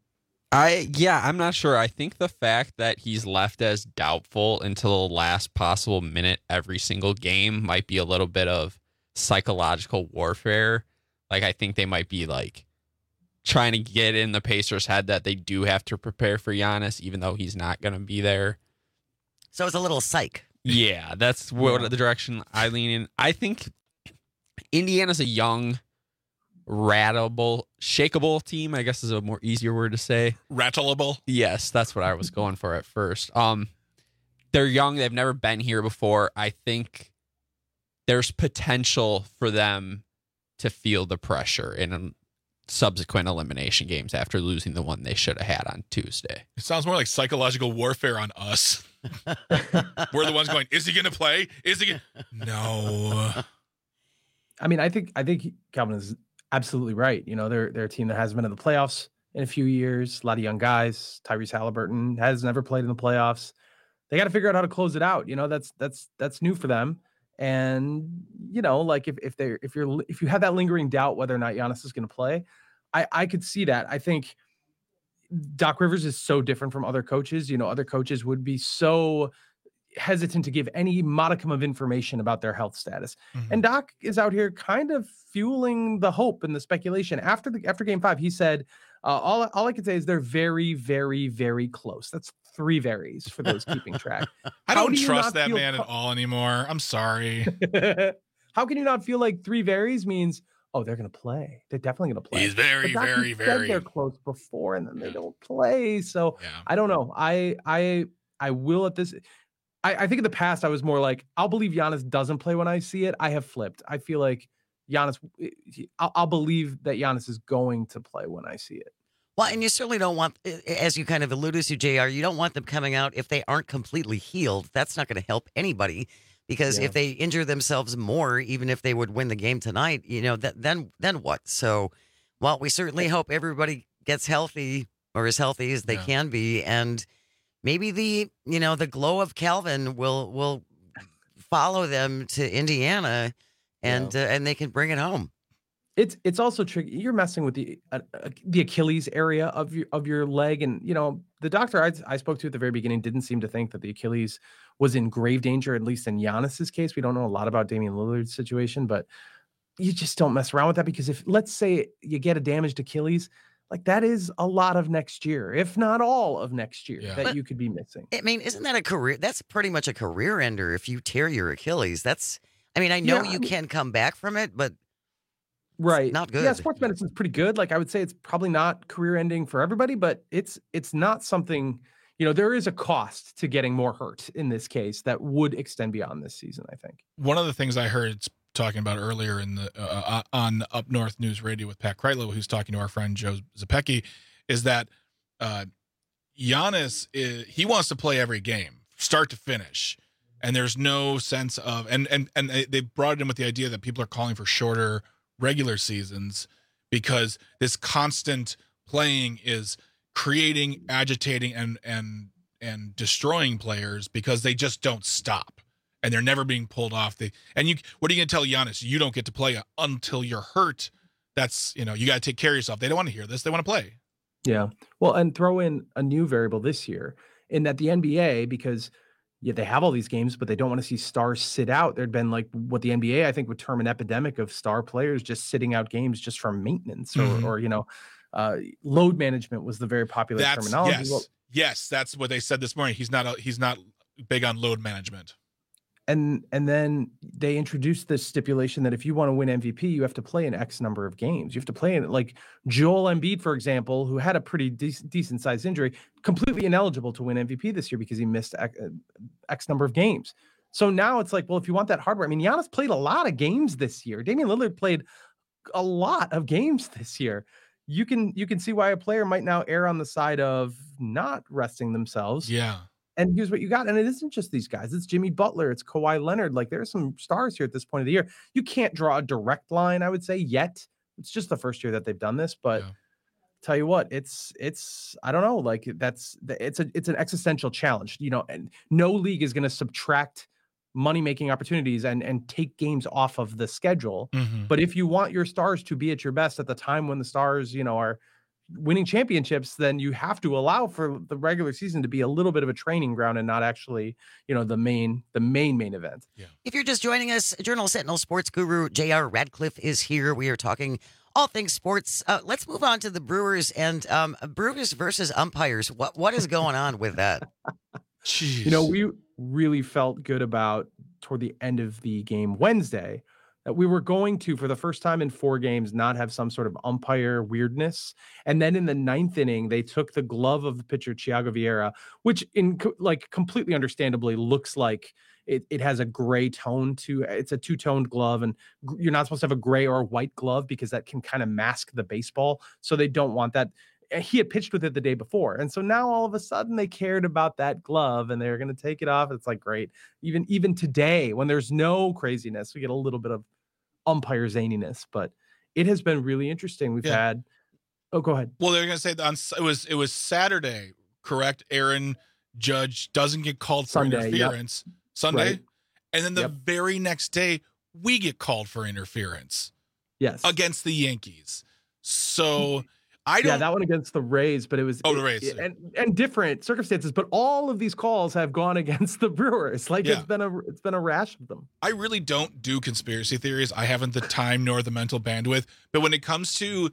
I'm not sure. I think the fact that he's left as doubtful until the last possible minute every single game might be a little bit of psychological warfare. Like, I think they might be like trying to get in the Pacers' head that they do have to prepare for Giannis, even though he's not going to be there. So it's a little psych. Yeah, that's the direction I lean in. I think Indiana's a young, rattleable, shakeable team, I guess is a more easier word to say. Rattleable? Yes, that's what I was going for at first. They're young. They've never been here before. I think there's potential for them to feel the pressure in subsequent elimination games after losing the one they should have had on Tuesday. It sounds more like psychological warfare on us. We're the ones going, is he going to play? Is he going to? No. I mean, I think Calvin is absolutely right. You know, they're a team that hasn't been in the playoffs in a few years. A lot of young guys. Tyrese Halliburton has never played in the playoffs. They got to figure out how to close it out. You know, that's new for them. And you know, like if you have that lingering doubt whether or not Giannis is going to play, I could see that. I think Doc Rivers is so different from other coaches. You know, other coaches would be so hesitant to give any modicum of information about their health status. Mm-hmm. And Doc is out here kind of fueling the hope and the speculation. After Game 5, he said, all I can say is they're very, very, very close. That's 3 varies for those keeping track. I don't trust that man at all anymore. I'm sorry. How can you not feel like 3 varies means, oh, they're going to play. They're definitely going to play. He's very, very, very. They're close before and then they don't play. So yeah. I don't know. I will at this. I think in the past I was more like, I'll believe Giannis doesn't play when I see it. I have flipped. I feel like Giannis, I'll believe that Giannis is going to play when I see it. Well, and you certainly don't want, as you kind of alluded to, JR, you don't want them coming out if they aren't completely healed. That's not going to help anybody, because if they injure themselves more, even if they would win the game tonight, then what? So, well, we certainly hope everybody gets healthy, or as healthy as they can be, and maybe the glow of Calvin will follow them to Indiana, and they can bring it home. It's also tricky. You're messing with the Achilles area of your leg, and the doctor I spoke to at the very beginning didn't seem to think that the Achilles was in grave danger, at least in Giannis's case. We don't know a lot about Damian Lillard's situation, but you just don't mess around with that, because if, let's say, you get a damaged Achilles, like that is a lot of next year, if not all of next year, that you could be missing. I mean, isn't that a career? That's pretty much a career ender if you tear your Achilles. I know you can come back from it, but right, not good. Yeah, sports medicine is pretty good. Like, I would say it's probably not career ending for everybody, but it's not something. There is a cost to getting more hurt in this case that would extend beyond this season, I think. One of the things I heard talking about earlier in the on Up North News Radio with Pat Kreitlow, who's talking to our friend Joe Zapecki, is that Giannis he wants to play every game, start to finish, and there's no sense of and they brought it in with the idea that people are calling for shorter regular seasons because this constant playing is creating, agitating, and destroying players because they just don't stop. And they're never being pulled off. What are you going to tell Giannis? You don't get to play until you're hurt. That's, you got to take care of yourself. They don't want to hear this. They want to play. Yeah. Well, and throw in a new variable this year in that the NBA, because they have all these games, but they don't want to see stars sit out. There'd been like what the NBA, I think, would term an epidemic of star players just sitting out games just for maintenance or load management was the very popular terminology. Yes, that's what they said this morning. He's not big on load management. And then they introduced this stipulation that if you want to win MVP, you have to play an X number of games. You have to play in it. Like Joel Embiid, for example, who had a pretty decent sized injury, completely ineligible to win MVP this year because he missed X number of games. So now it's like, well, if you want that hardware, I mean, Giannis played a lot of games this year. Damian Lillard played a lot of games this year. You can see why a player might now err on the side of not resting themselves. Yeah. And here's what you got. And it isn't just these guys. It's Jimmy Butler. It's Kawhi Leonard. Like, there's some stars here at this point of the year. You can't draw a direct line, I would say, yet. It's just the first year that they've done this. But tell you what, it's I don't know. Like, it's an existential challenge. And no league is going to subtract money-making opportunities and take games off of the schedule. Mm-hmm. But if you want your stars to be at your best at the time when the stars, are winning championships, then you have to allow for the regular season to be a little bit of a training ground and not actually, the main event. Yeah. If you're just joining us, Journal Sentinel sports guru J.R. Radcliffe is here. We are talking all things sports. Let's move on to the Brewers and Brewers versus umpires. What is going on with that? Jeez. We really felt good about toward the end of the game Wednesday that we were going to, for the first time in 4 games, not have some sort of umpire weirdness. And then in the 9th inning, they took the glove of the pitcher, Thiago Vieira, which completely understandably looks like it has a gray tone to it's a 2-toned glove. And you're not supposed to have a gray or a white glove because that can kind of mask the baseball. So they don't want that. He had pitched with it the day before. And so now all of a sudden they cared about that glove and they're going to take it off. It's like, great. Even today, when there's no craziness, we get a little bit of umpire zaniness, but it has been really interesting. We've had, go ahead. Well, they're going to say that it was Saturday, correct? Aaron Judge doesn't get called for interference. Yep. Sunday. Right. And then the very next day we get called for interference. Yes. Against the Yankees. So I don't. Yeah, that one against the Rays, but it was the Rays and different circumstances. But all of these calls have gone against the Brewers. Like it's been a rash of them. I really don't do conspiracy theories. I haven't the time nor the mental bandwidth. But when it comes to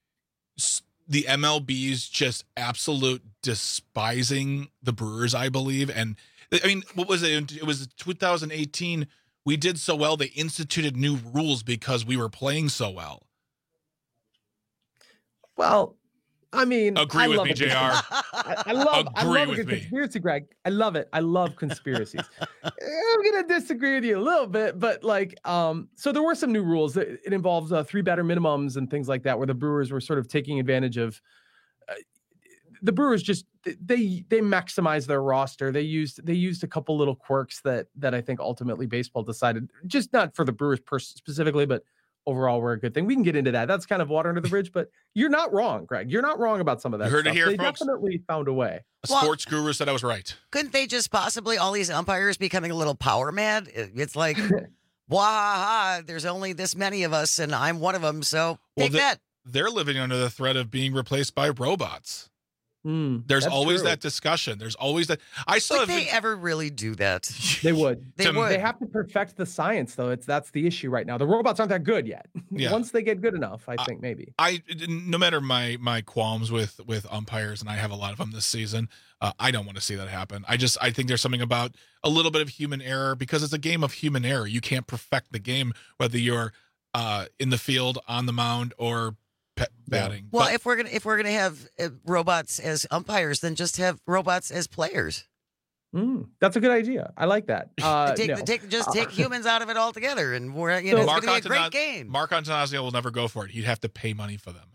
the MLB's just absolute despising the Brewers, I believe, and I mean, what was it? It was 2018. We did so well. They instituted new rules because we were playing so well. Well, I mean, agree with me, JR. I love a good conspiracy, Greg. I love it. I love conspiracies. I'm gonna disagree with you a little bit, but like, so there were some new rules. It involves 3 batter minimums and things like that, where the Brewers were sort of taking advantage of. The Brewers just they maximized their roster. They used a couple little quirks that I think ultimately baseball decided, just not for the Brewers specifically, but overall were a good thing. We can get into that. That's kind of water under the bridge, but you're not wrong, Greg. You're not wrong about some of that. You heard stuff. it here, they folks. Definitely found a way. A sports guru said I was right. Couldn't they just possibly, all these umpires becoming a little power mad? It's like, wah, there's only this many of us, and I'm one of them, so take that. They're living under the threat of being replaced by robots. There's always that discussion. There's always that. I saw. Would they ever really do that? They would. They would. They have to perfect the science, though. That's the issue right now. The robots aren't that good yet. Yeah. Once they get good enough, I think maybe. No matter my qualms with umpires, and I have a lot of them this season, I don't want to see that happen. I think there's something about a little bit of human error, because it's a game of human error. You can't perfect the game, whether you're in the field, on the mound, or batting. Well, if we're gonna have robots as umpires, then just have robots as players. That's a good idea. I like that. Take humans out of it altogether, and we're it's gonna be a great game. Mark Antanasio will never go for it. He'd have to pay money for them.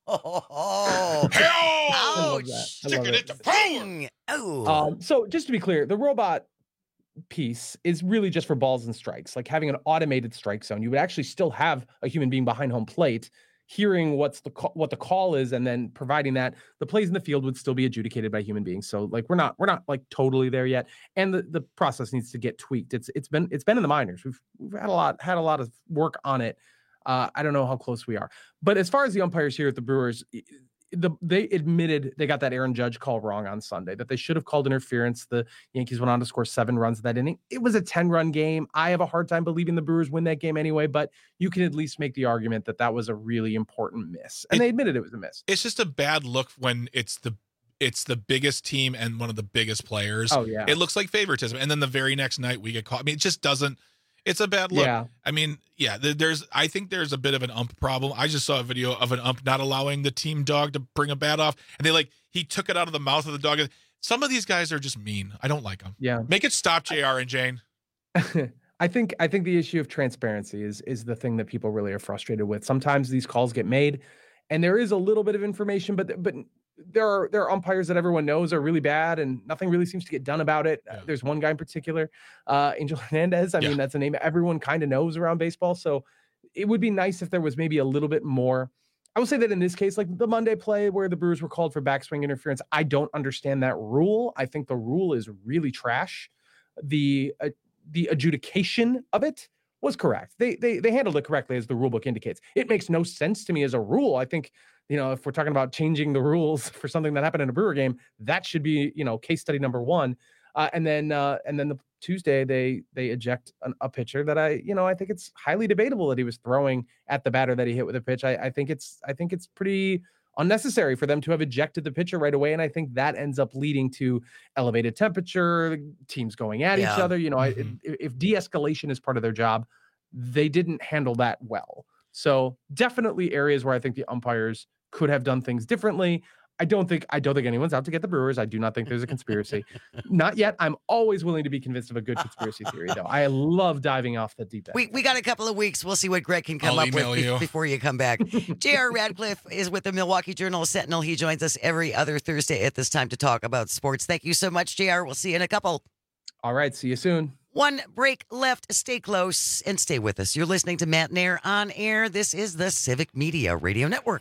Ouch! Sticking it to power. Oh. So just to be clear, the robot piece is really just for balls and strikes, like having an automated strike zone. You would actually still have a human being behind home plate, hearing what the call is, and then providing that. The plays in the field would still be adjudicated by human beings. So like we're not like totally there yet, and the process needs to get tweaked. It's been in the minors. We've had a lot of work on it. I don't know how close we are, but as far as the umpires here at the Brewers, they admitted they got that Aaron Judge call wrong on Sunday, that they should have called interference. The Yankees went on to score 7 runs that inning. It was a 10-run game. I have a hard time believing the Brewers win that game anyway, but you can at least make the argument that was a really important miss. And they admitted it was a miss. It's just a bad look when it's the biggest team and one of the biggest players. Oh, yeah. It looks like favoritism. And then the very next night we get caught. I mean, it just doesn't. It's a bad look. Yeah. I mean, yeah, I think there's a bit of an ump problem. I just saw a video of an ump not allowing the team dog to bring a bat off, and he took it out of the mouth of the dog. Some of these guys are just mean. I don't like them. Yeah. Make it stop, JR and Jane. I think the issue of transparency is the thing that people really are frustrated with. Sometimes these calls get made and there is a little bit of information, but there are umpires that everyone knows are really bad and nothing really seems to get done about it. Yeah. There's one guy in particular, Angel Hernandez. I mean, that's a name everyone kind of knows around baseball. So it would be nice if there was maybe a little bit more. I will say that in this case, like the Monday play where the Brewers were called for backswing interference, I don't understand that rule. I think the rule is really trash. The adjudication of it was correct. They handled it correctly, as the rule book indicates. It makes no sense to me as a rule. I think, if we're talking about changing the rules for something that happened in a Brewer game, that should be, case study number 1. And then the Tuesday they eject a pitcher that I think it's highly debatable that he was throwing at the batter that he hit with a pitch. I think it's pretty unnecessary for them to have ejected the pitcher right away. And I think that ends up leading to elevated temperature, teams going at each other. If de-escalation is part of their job, they didn't handle that well. So definitely areas where I think the umpires could have done things differently. I don't think anyone's out to get the Brewers. I do not think there's a conspiracy. Not yet. I'm always willing to be convinced of a good conspiracy theory, though. I love diving off the deep end. We got a couple of weeks. We'll see what Greg can come up with before you come back. J.R. Radcliffe is with the Milwaukee Journal-Sentinel. He joins us every other Thursday at this time to talk about sports. Thank you so much, J.R. We'll see you in a couple. All right. See you soon. One break left. Stay close and stay with us. You're listening to Matt and Air on air. This is the Civic Media Radio Network.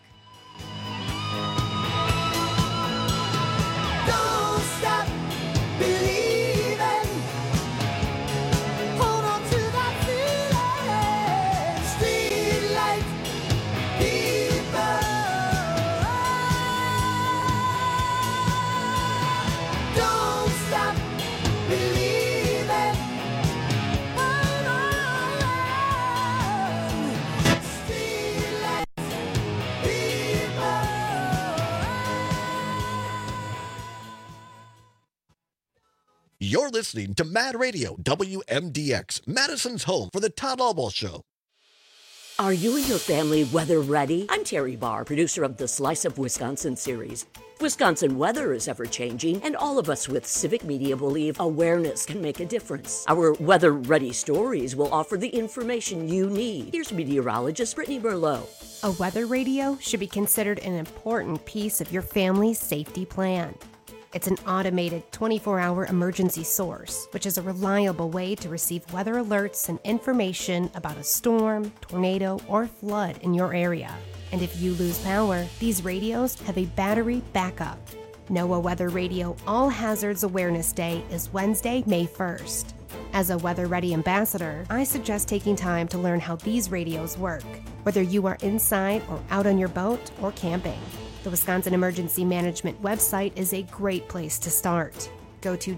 You're listening to Mad Radio, WMDX, Madison's home for the Todd Albaugh Show. Are you and your family weather ready? I'm Terry Barr, producer of the Slice of Wisconsin series. Wisconsin weather is ever-changing, and all of us with Civic Media believe awareness can make a difference. Our weather-ready stories will offer the information you need. Here's meteorologist Brittany Merlot. A weather radio should be considered an important piece of your family's safety plan. It's an automated 24-hour emergency source, which is a reliable way to receive weather alerts and information about a storm, tornado, or flood in your area. And if you lose power, these radios have a battery backup. NOAA Weather Radio All Hazards Awareness Day is Wednesday, May 1st. As a Weather Ready ambassador, I suggest taking time to learn how these radios work, whether you are inside or out on your boat or camping. The Wisconsin Emergency Management website is a great place to start. Go to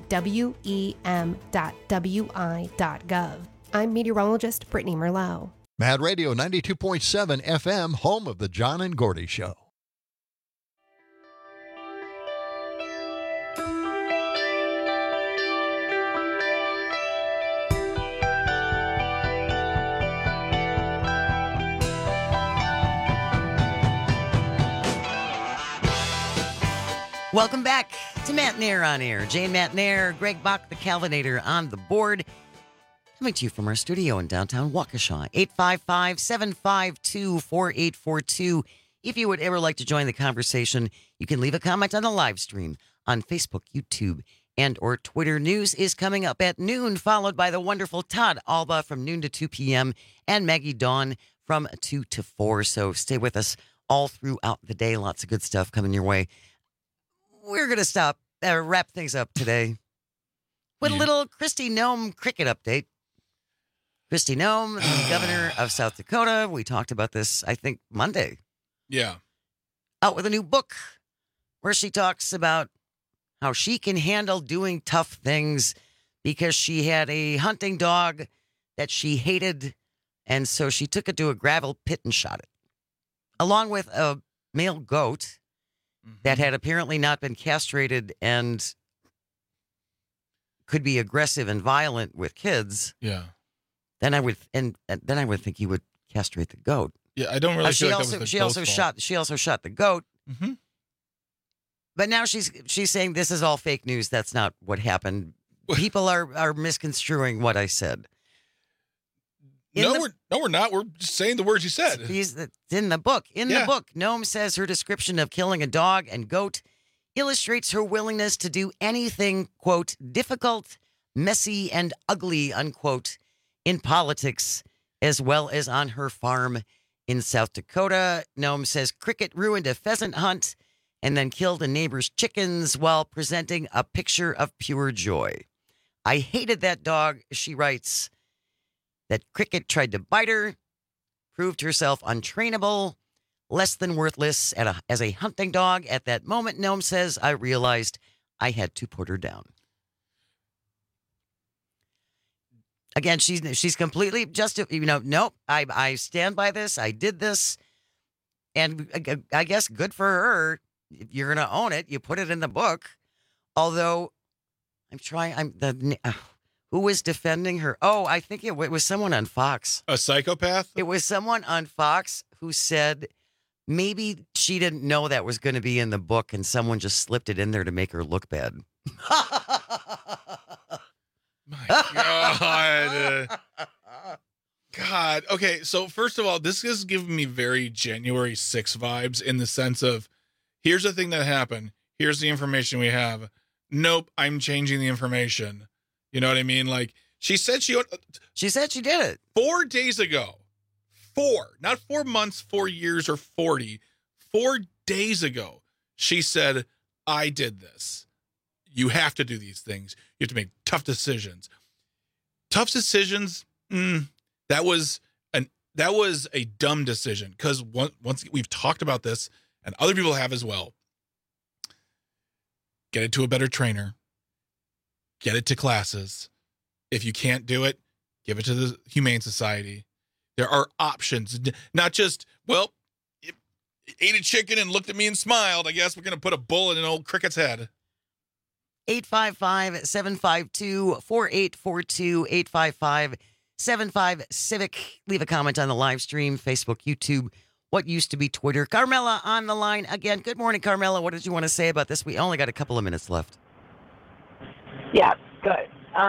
wem.wi.gov. I'm meteorologist Brittany Merlot. Mad Radio 92.7 FM, home of the John and Gordy Show. Welcome back to Matt Nair on Air. Jane Matt Nair, Greg Bach, the Calvinator on the board. Coming to you from our studio in downtown Waukesha, 855-752-4842. If you would ever like to join the conversation, you can leave a comment on the live stream on Facebook, YouTube, and or Twitter. News is coming up at noon, followed by the wonderful Todd Alba from noon to 2 p.m. and Maggie Dawn from 2 to 4. So stay with us all throughout the day. Lots of good stuff coming your way. We're going to wrap things up today with a little Kristi Noem cricket update. Kristi Noem, the governor of South Dakota. We talked about this, I think, Monday. Yeah. Out with a new book where she talks about how she can handle doing tough things because she had a hunting dog that she hated, and so she took it to a gravel pit and shot it, along with a male goat that had apparently not been castrated and could be aggressive and violent with kids. Yeah. Then I would think you would castrate the goat. Yeah, I don't really feel like that was the she also shot the goat. Mm-hmm. But now she's saying this is all fake news. That's not what happened. People are misconstruing what I said. We're not. We're just saying the words you said. It's in the book. The book, Noem says her description of killing a dog and goat illustrates her willingness to do anything, quote, difficult, messy, and ugly, unquote, in politics, as well as on her farm in South Dakota. Noem says cricket ruined a pheasant hunt and then killed a neighbor's chickens while presenting a picture of pure joy. I hated that dog, she writes. That cricket tried to bite her, proved herself untrainable, less than worthless as a hunting dog. At that moment, Noem says, I realized I had to put her down. Again, she's completely nope, I stand by this. I did this. And I guess good for her. If you're going to own it, you put it in the book. Although who was defending her? Oh, I think it was someone on Fox. A psychopath? It was someone on Fox who said maybe she didn't know that was going to be in the book and someone just slipped it in there to make her look bad. My God. God. Okay, so first of all, this is giving me very January 6 vibes in the sense of, here's the thing that happened. Here's the information we have. Nope, I'm changing the information. You know what I mean? Like, she said she did it 4 days ago. Not 4 months, 4 years, or 40. 4 days ago, she said, I did this. You have to do these things. You have to make tough decisions. Tough decisions, that was a dumb decision. Because once we've talked about this, and other people have as well. Get it to a better trainer. Get it to classes. If you can't do it, give it to the Humane Society. There are options. Not just, well, it ate a chicken and looked at me and smiled. I guess we're going to put a bullet in an old cricket's head. 855-752-4842, 877-879-75Civic. Leave a comment on the live stream, Facebook, YouTube, what used to be Twitter. Carmela on the line again. Good morning, Carmela. What did you want to say about this? We only got a couple of minutes left. Yeah, good.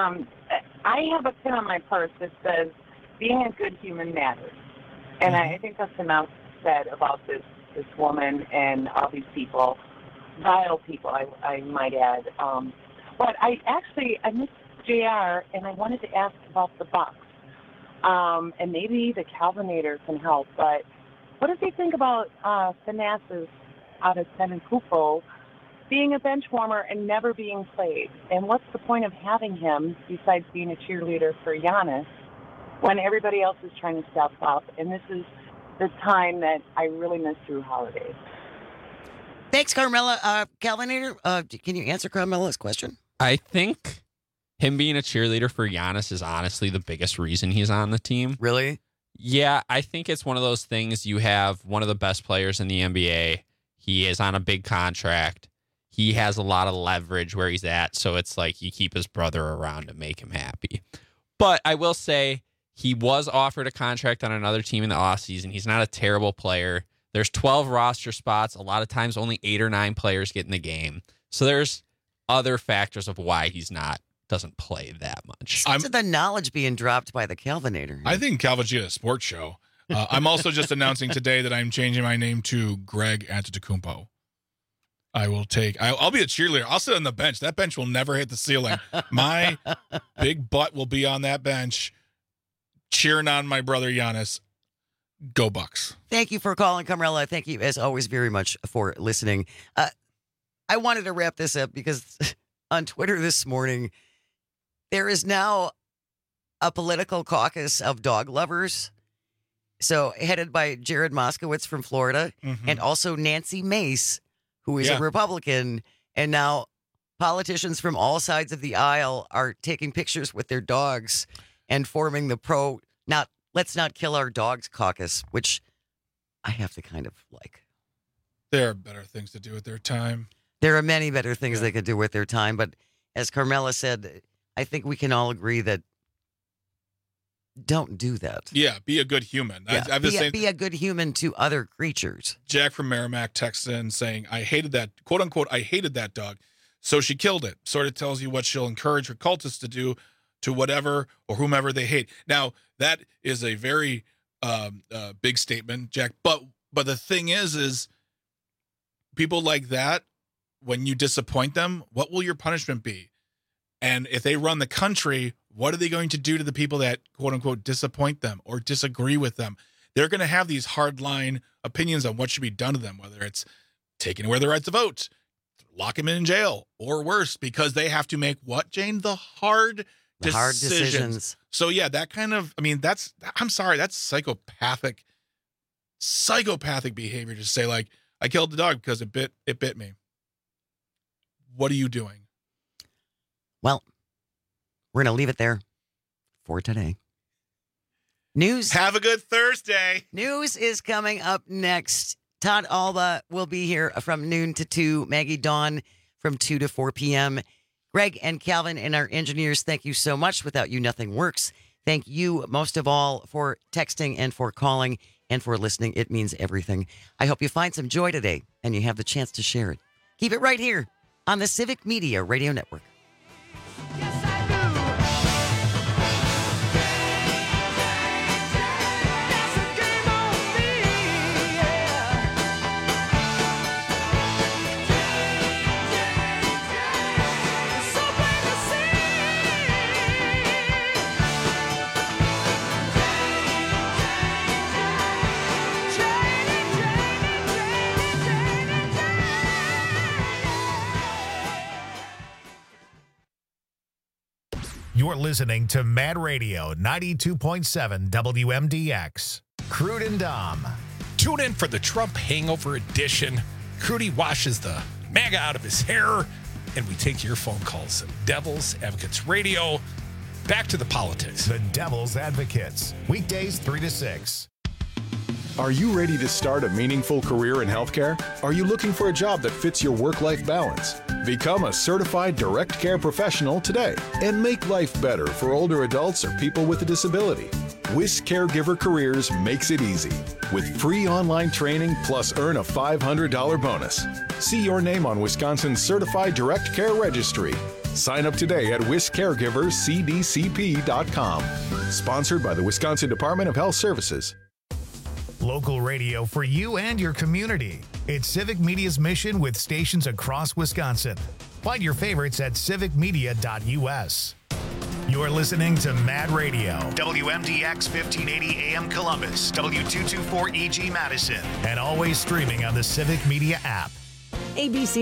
I have a pin on my purse that says, being a good human matters. And I think that's enough said about this woman and all these people, vile people, I might add. But I missed JR, and I wanted to ask about the Bucks. And maybe the Calvinator can help, but what does he think about Thanasis out of Tenacupo being a bench warmer and never being played? And what's the point of having him, besides being a cheerleader for Giannis, when everybody else is trying to step up? And this is the time that I really miss Drew Holiday. Thanks, Carmela. Calvinator, can you answer Carmela's question? I think him being a cheerleader for Giannis is honestly the biggest reason he's on the team. Really? Yeah, I think it's one of those things. You have one of the best players in the NBA. He is on a big contract. He has a lot of leverage where he's at, so it's like you keep his brother around to make him happy. But I will say he was offered a contract on another team in the offseason. He's not a terrible player. There's 12 roster spots. A lot of times only 8 or 9 players get in the game. So there's other factors of why he's doesn't play that much. The knowledge being dropped by the Calvinator. I think Calvin should get a sports show. I'm also just announcing today that I'm changing my name to Greg Antetokounmpo. I'll be a cheerleader. I'll sit on the bench. That bench will never hit the ceiling. My big butt will be on that bench cheering on my brother Giannis. Go Bucks. Thank you for calling, Carmela. Thank you, as always, very much for listening. I wanted to wrap this up because on Twitter this morning, there is now a political caucus of dog lovers. So headed by Jared Moskowitz from Florida and also Nancy Mace, who is a Republican. And now politicians from all sides of the aisle are taking pictures with their dogs and forming the Let's Not Kill Our Dogs caucus, which I have to kind of like. There are better things to do with their time. There are many better things they could do with their time. But as Carmela said, I think we can all agree that don't do that. Yeah, be a good human. Yeah, be a good human to other creatures. Jack from Merrimack texts in saying, I hated that, quote unquote, I hated that dog. So she killed it. Sort of tells you what she'll encourage her cultists to do to whatever or whomever they hate. Now, that is a very big statement, Jack. But the thing is people like that, when you disappoint them, what will your punishment be? And if they run the country, what are they going to do to the people that, quote unquote, disappoint them or disagree with them? They're going to have these hardline opinions on what should be done to them, whether it's taking away their right to vote, lock them in jail, or worse, because they have to make what, Jane? The hard decisions. So yeah, that kind of, I'm sorry, that's psychopathic behavior to say, like, I killed the dog because it bit me. What are you doing? Well, we're going to leave it there for today. News. Have a good Thursday. News is coming up next. Todd Alba will be here from noon to 2. Maggie Dawn from 2 to 4 p.m. Greg and Calvin and our engineers, thank you so much. Without you, nothing works. Thank you most of all for texting and for calling and for listening. It means everything. I hope you find some joy today and you have the chance to share it. Keep it right here on the Civic Media Radio Network. You're listening to Mad Radio 92.7 WMDX. Crude and Dom. Tune in for the Trump Hangover Edition. Crudy washes the MAGA out of his hair, and we take your phone calls. Devil's Advocates Radio. Back to the politics. The Devil's Advocates. Weekdays 3 to 6. Are you ready to start a meaningful career in healthcare? Are you looking for a job that fits your work-life balance? Become a certified direct care professional today and make life better for older adults or people with a disability. WIS Caregiver Careers makes it easy with free online training plus earn a $500 bonus. See your name on Wisconsin's Certified Direct Care Registry. Sign up today at wiscaregiverscdcp.com. Sponsored by the Wisconsin Department of Health Services. Local radio for you and your community. It's Civic Media's mission with stations across Wisconsin. Find your favorites at civicmedia.us. You're listening to Mad Radio, WMDX 1580 AM Columbus, W224 EG Madison, and always streaming on the Civic Media app. ABC